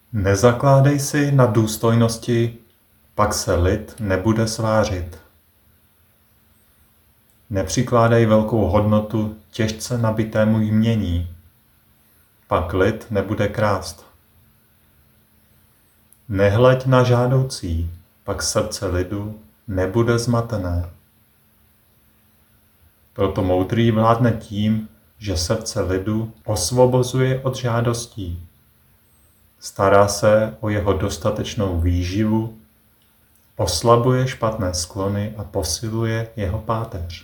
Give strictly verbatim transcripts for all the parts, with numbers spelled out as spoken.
Nezakládej si na důstojnosti, pak se lid nebude svářit. Nepřikládej velkou hodnotu těžce nabitému jmění, pak lid nebude krást. Nehleď na žádoucí, pak srdce lidu nebude zmatené. Proto moudrý vládne tím, že srdce lidu osvobozuje od žádostí. Stará se o jeho dostatečnou výživu, oslabuje špatné sklony a posiluje jeho páteř.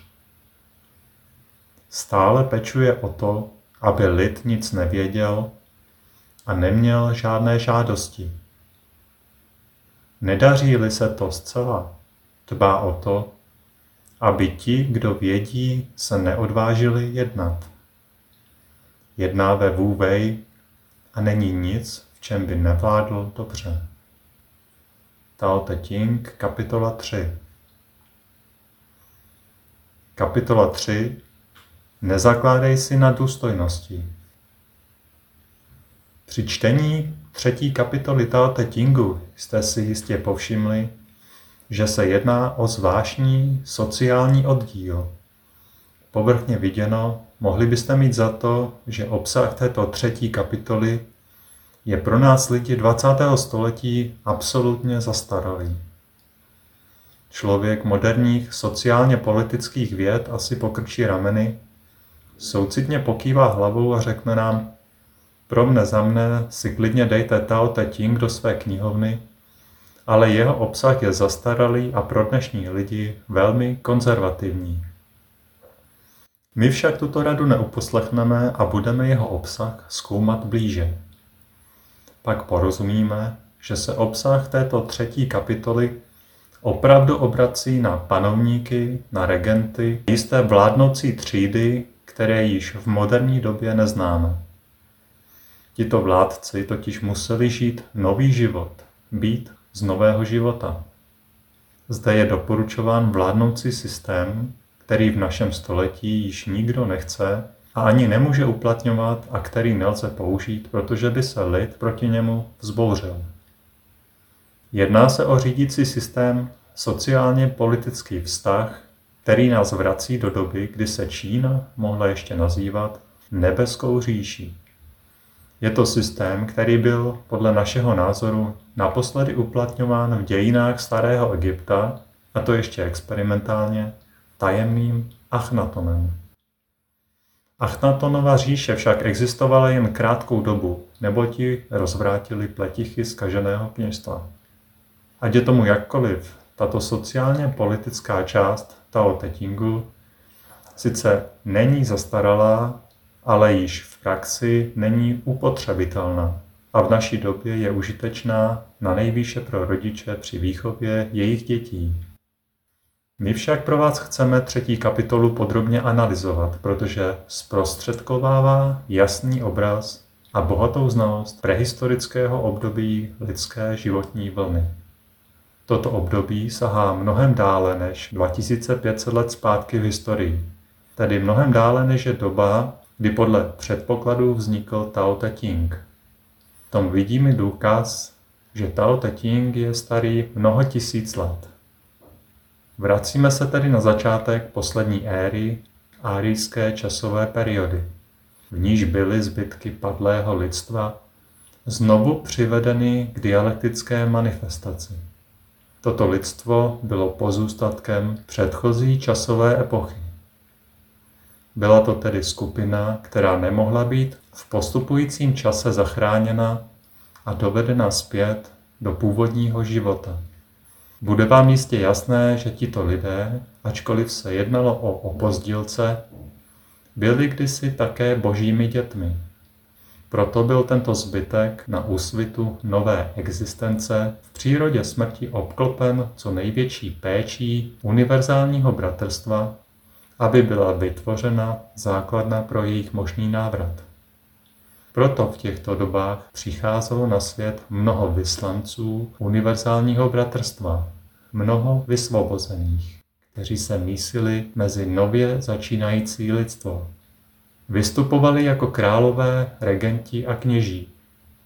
Stále pečuje o to, aby lid nic nevěděl a neměl žádné žádosti. Nedaří-li se to zcela, dbá o to, aby ti, kdo vědí, se neodvážili jednat. Jedná ve vůvej a není nic, v čem by nevládl dobře. Tao Te Ching, kapitola tři. Kapitola tři. Nezakládej si na důstojnosti. Při čtení třetí kapitoly Tao Te Chingu jste si jistě povšimli, že se jedná o zvláštní sociální oddíl. Povrchně viděno, mohli byste mít za to, že obsah této třetí kapitoly je pro nás lidi dvacátého století absolutně zastaralý. Člověk moderních sociálně-politických věd asi pokrčí rameny, soucitně pokývá hlavou a řekne nám: pro mne za mne si klidně dejte Tao Te Ching do své knihovny, ale jeho obsah je zastaralý a pro dnešní lidi velmi konzervativní. My však tuto radu neuposlechneme a budeme jeho obsah zkoumat blíže. Pak porozumíme, že se obsah této třetí kapitoly opravdu obrací na panovníky, na regenty, jisté vládnoucí třídy, které již v moderní době neznáme. Tito vládci totiž museli žít nový život, být z nového života. Zde je doporučován vládnoucí systém, který v našem století již nikdo nechce a ani nemůže uplatňovat a který nelze použít, protože by se lid proti němu vzbouřil. Jedná se o řídící systém, sociálně politický vztah, který nás vrací do doby, kdy se Čína mohla ještě nazývat nebeskou říší. Je to systém, který byl podle našeho názoru naposledy uplatňován v dějinách starého Egypta, a to ještě experimentálně, tajemným Achnatonem. Achnatonova říše však existovala jen krátkou dobu, neboť ji rozvrátili pletichy zkaženého kněžstva. Ať je tomu jakkoliv, tato sociálně politická část Tao Te Chingu sice není zastaralá, ale již v praxi není upotřebitelná a v naší době je užitečná na nejvýše pro rodiče při výchově jejich dětí. My však pro vás chceme třetí kapitolu podrobně analyzovat, protože zprostředkovává jasný obraz a bohatou znalost prehistorického období lidské životní vlny. Toto období sahá mnohem dále než dva tisíce pět set let zpátky v historii, tedy mnohem dále než je doba, kdy podle předpokladů vznikl Tao Te Ching. V tom vidíme důkaz, že Tao Te Ching je starý mnoho tisíc let. Vracíme se tedy na začátek poslední éry, árijské časové periody, v níž byly zbytky padlého lidstva znovu přivedeny k dialektické manifestaci. Toto lidstvo bylo pozůstatkem předchozí časové epochy. Byla to tedy skupina, která nemohla být v postupujícím čase zachráněna a dovedena zpět do původního života. Bude vám jistě jasné, že tito lidé, ačkoliv se jednalo o opozdilce, byli kdysi také božími dětmi. Proto byl tento zbytek na úsvitu nové existence v přírodě smrti obklopen co největší péčí univerzálního bratrstva, aby byla vytvořena základna pro jejich možný návrat. Proto v těchto dobách přicházelo na svět mnoho vyslanců univerzálního bratrstva, mnoho vysvobozených, kteří se mísili mezi nově začínající lidstvo. Vystupovali jako králové, regenti a kněží.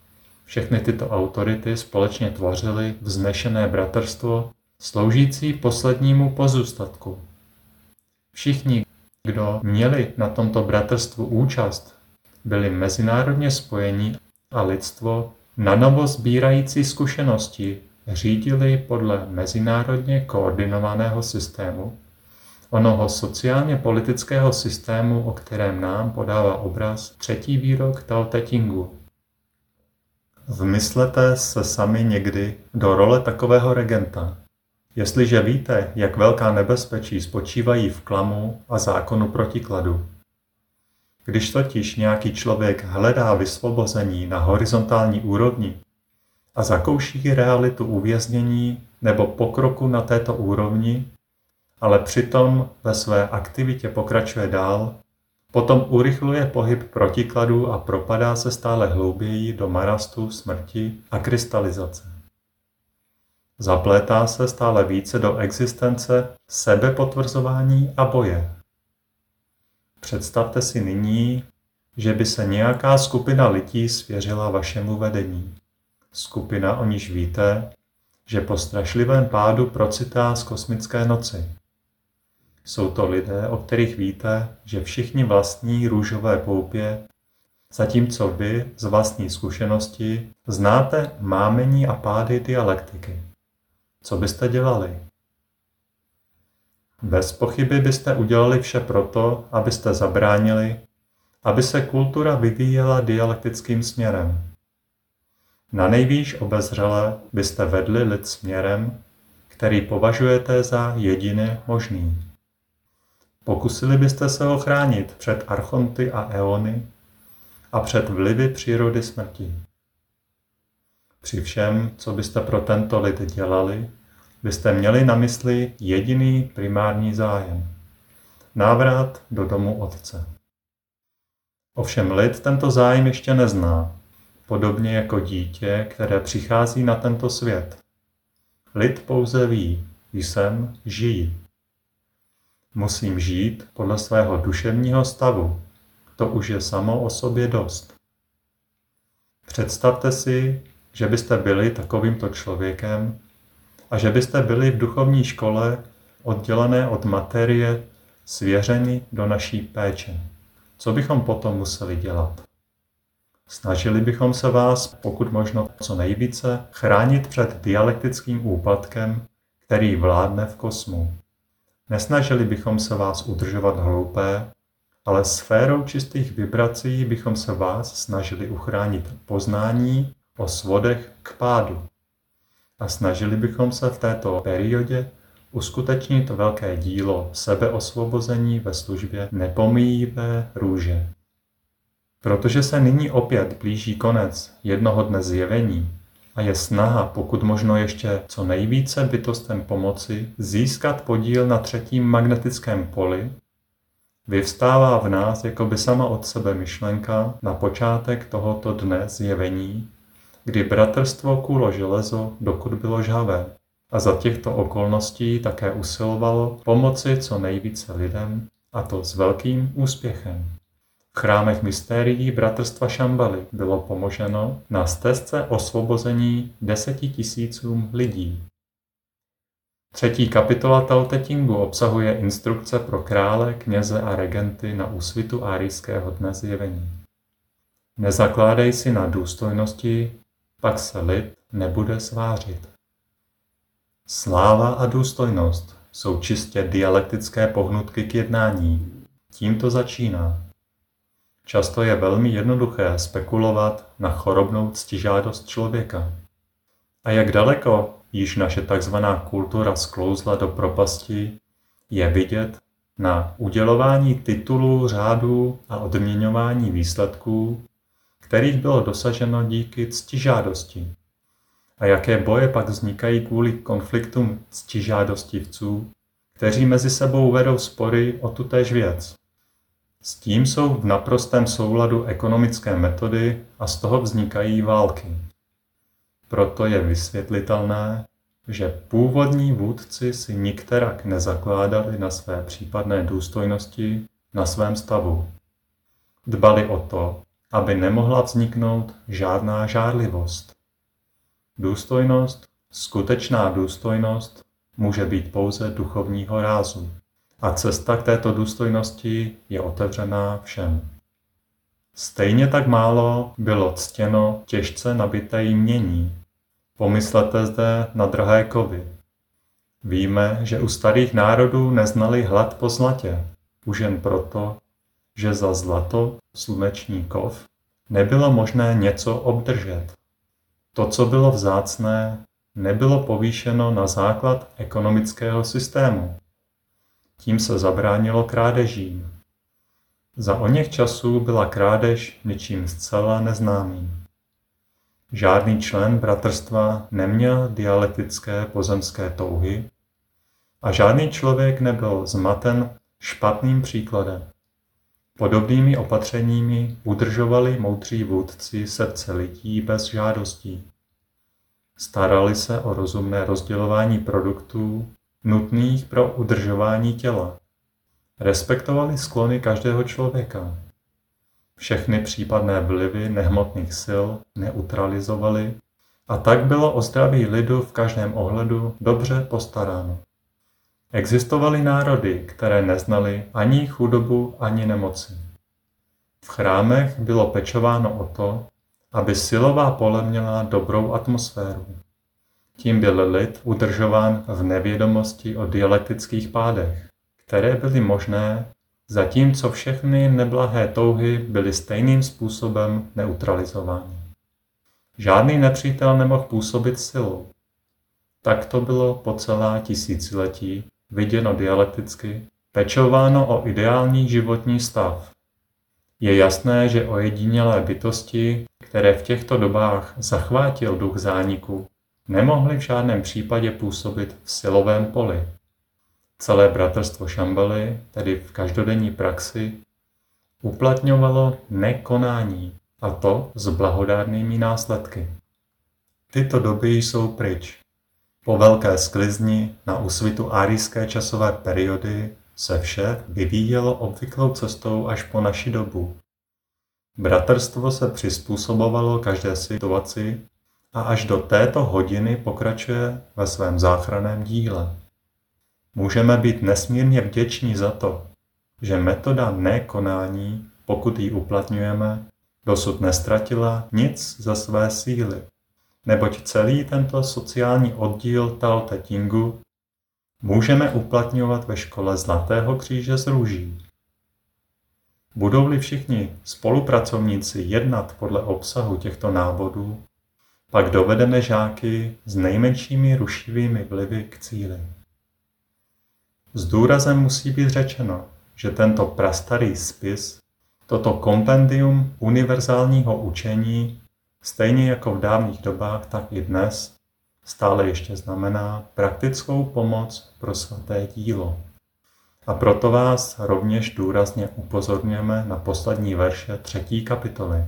Všechny tyto autority společně tvořily vznešené bratrstvo, sloužící poslednímu pozůstatku. Všichni, kdo měli na tomto bratrstvu účast, byli mezinárodně spojení a lidstvo na novo sbírající zkušenosti řídili podle mezinárodně koordinovaného systému, onoho sociálně-politického systému, o kterém nám podává obraz třetí výrok Tao Te Chingu. Vmyslete se sami někdy do role takového regenta. Jestliže víte, jak velká nebezpečí spočívají v klamu a zákonu protikladu. Když totiž nějaký člověk hledá vysvobození na horizontální úrovni a zakouší realitu uvěznění nebo pokroku na této úrovni, ale přitom ve své aktivitě pokračuje dál, potom urychluje pohyb protikladů a propadá se stále hlouběji do marastu smrti a krystalizace. Zaplétá se stále více do existence sebepotvrzování a boje. Představte si nyní, že by se nějaká skupina lidí svěřila vašemu vedení. Skupina, o níž víte, že po strašlivém pádu procitá z kosmické noci. Jsou to lidé, o kterých víte, že všichni vlastní růžové poupě, zatímco vy z vlastní zkušenosti znáte mámení a pády dialektiky. Co byste dělali? Bez pochyby byste udělali vše proto, abyste zabránili, aby se kultura vyvíjela dialektickým směrem. Na nejvýš obezřele byste vedli lid směrem, který považujete za jedině možný. Pokusili byste se ho chránit před archonty a eony a před vlivy přírody smrti. Při všem, co byste pro tento lid dělali, byste měli na mysli jediný primární zájem. Návrat do domu Otce. Ovšem lid tento zájem ještě nezná, podobně jako dítě, které přichází na tento svět. Lid pouze ví, jsem, žiji. Musím žít podle svého duševního stavu. To už je samo o sobě dost. Představte si, že byste byli takovýmto člověkem a že byste byli v duchovní škole oddělené od materie, svěřeni do naší péče. Co bychom potom museli dělat? Snažili bychom se vás, pokud možno co nejvíce, chránit před dialektickým úpadkem, který vládne v kosmu. Nesnažili bychom se vás udržovat hloupé, ale sférou čistých vibrací bychom se vás snažili uchránit poznání o svodech k pádu. A snažili bychom se v této periodě uskutečnit velké dílo sebeosvobození ve službě nepomíjivé růže. Protože se nyní opět blíží konec jednoho dne zjevení a je snaha pokud možno ještě co nejvíce bytostem pomoci získat podíl na třetím magnetickém poli, vyvstává v nás jakoby sama od sebe myšlenka na počátek tohoto dne zjevení, kdy bratrstvo kulo železo, dokud bylo žhavé, a za těchto okolností také usilovalo pomoci co nejvíce lidem, a to s velkým úspěchem. V chrámech mystérií bratrstva Šambaly bylo pomoženo na stezce osvobození deseti tisícům lidí. Třetí kapitola Tao Te Chingu obsahuje instrukce pro krále, kněze a regenty na úsvitu árijského dne zjevení. Nezakládej si na důstojnosti, pak se lid nebude svářit. Sláva a důstojnost jsou čistě dialektické pohnutky k jednání. Tím to začíná. Často je velmi jednoduché spekulovat na chorobnou ctižádost člověka. A jak daleko již naše takzvaná kultura sklouzla do propasti, je vidět na udělování titulů, řádů a odměňování výsledků, kterých bylo dosaženo díky ctižádosti. A jaké boje pak vznikají kvůli konfliktům ctižádostivců, kteří mezi sebou vedou spory o tutéž věc. S tím jsou v naprostém souladu ekonomické metody a z toho vznikají války. Proto je vysvětlitelné, že původní vůdci si nikterak nezakládali na své případné důstojnosti, na svém stavu. Dbali o to, aby nemohla vzniknout žádná žárlivost. Důstojnost, skutečná důstojnost, může být pouze duchovního rázu a cesta k této důstojnosti je otevřená všem. Stejně tak málo bylo ctěno těžce nabité jmění. Pomyslete zde na drahé kovy. Víme, že u starých národů neznali hlad po zlatě, už jen proto, že za zlato, sluneční kov, nebylo možné něco obdržet. To, co bylo vzácné, nebylo povýšeno na základ ekonomického systému. Tím se zabránilo krádežím. Za oněch časů byla krádež něčím zcela neznámým. Žádný člen bratrstva neměl dialektické pozemské touhy a žádný člověk nebyl zmaten špatným příkladem. Podobnými opatřeními udržovali moudří vůdci srdce lidí bez žádostí. Starali se o rozumné rozdělování produktů nutných pro udržování těla. Respektovali sklony každého člověka. Všechny případné vlivy nehmotných sil neutralizovali a tak bylo o zdraví lidu v každém ohledu dobře postaráno. Existovaly národy, které neznaly ani chudobu, ani nemoci. V chrámech bylo pečováno o to, aby silová pole měla dobrou atmosféru. Tím byl lid udržován v nevědomosti o dialektických pádech, které byly možné, zatímco všechny neblahé touhy byly stejným způsobem neutralizovány. Žádný nepřítel nemohl působit silou. Tak to bylo po celá tisíciletí, viděno dialekticky, pečováno o ideální životní stav. Je jasné, že ojedinělé bytosti, které v těchto dobách zachvátil duch zániku, nemohly v žádném případě působit v silovém poli. Celé bratrstvo Šambely, tedy v každodenní praxi, uplatňovalo nekonání, a to s blahodárnými následky. Tyto doby jsou pryč. Po velké sklizni na úsvitu árijské časové periody se vše vyvíjelo obvyklou cestou až po naši dobu. Bratrstvo se přizpůsobovalo každé situaci a až do této hodiny pokračuje ve svém záchranném díle. Můžeme být nesmírně vděční za to, že metoda nekonání, pokud ji uplatňujeme, dosud nestratila nic ze své síly, neboť celý tento sociální oddíl Tao Te Chingu můžeme uplatňovat ve škole Zlatého kříže z růží. Budou-li všichni spolupracovníci jednat podle obsahu těchto návodů, pak dovedeme žáky s nejmenšími rušivými vlivy k cíli. S důrazem musí být řečeno, že tento prastarý spis, toto kompendium univerzálního učení, stejně jako v dávných dobách, tak i dnes, stále ještě znamená praktickou pomoc pro svaté dílo. A proto vás rovněž důrazně upozorňujeme na poslední verše třetí kapitoly.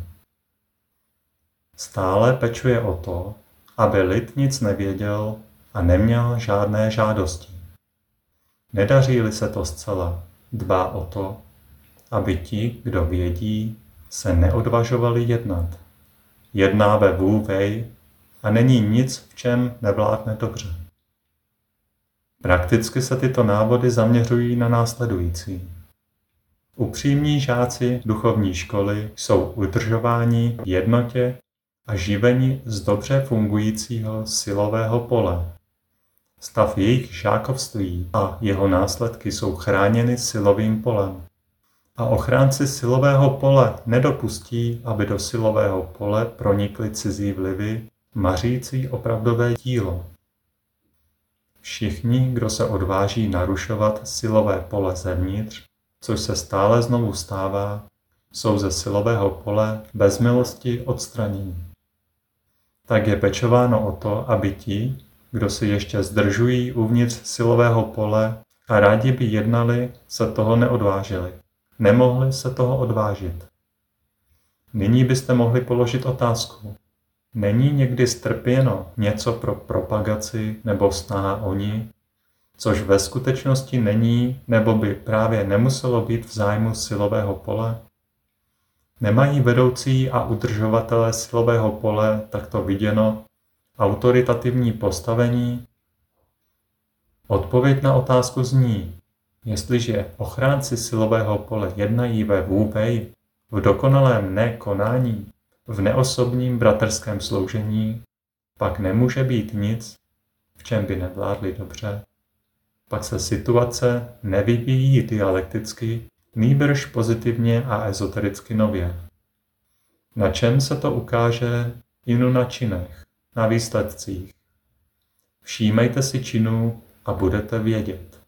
Stále pečuje o to, aby lid nic nevěděl a neměl žádné žádosti. Nedaří-li se to zcela, dbá o to, aby ti, kdo vědí, se neodvažovali jednat. Jedná ve Wu Wei a není nic, v čem nevládne dobře. Prakticky se tyto návody zaměřují na následující. Upřímní žáci duchovní školy jsou udržováni v jednotě a živeni z dobře fungujícího silového pole. Stav jejich žákovství a jeho následky jsou chráněny silovým polem. A ochránci silového pole nedopustí, aby do silového pole pronikly cizí vlivy, mařící opravdové dílo. Všichni, kdo se odváží narušovat silové pole zevnitř, což se stále znovu stává, jsou ze silového pole bez milosti odstraněni. Tak je pečováno o to, aby ti, kdo si ještě zdržují uvnitř silového pole a rádi by jednali, se toho neodvážili. Nemohli se toho odvážit. Nyní byste mohli položit otázku. Není někdy strpěno něco pro propagaci nebo snaha o ní, což ve skutečnosti není nebo by právě nemuselo být v zájmu silového pole? Nemají vedoucí a udržovatelé silového pole takto viděno autoritativní postavení? Odpověď na otázku zní, jestliže ochránci silového pole jednají ve vůvej, v dokonalém nekonání, v neosobním bratrském sloužení, pak nemůže být nic, v čem by nevládli dobře. Pak se situace nevyvíjí dialekticky, nýbrž pozitivně a ezotericky nově. Na čem se to ukáže? Inu na činech, na výsledcích. Všímejte si činů a budete vědět.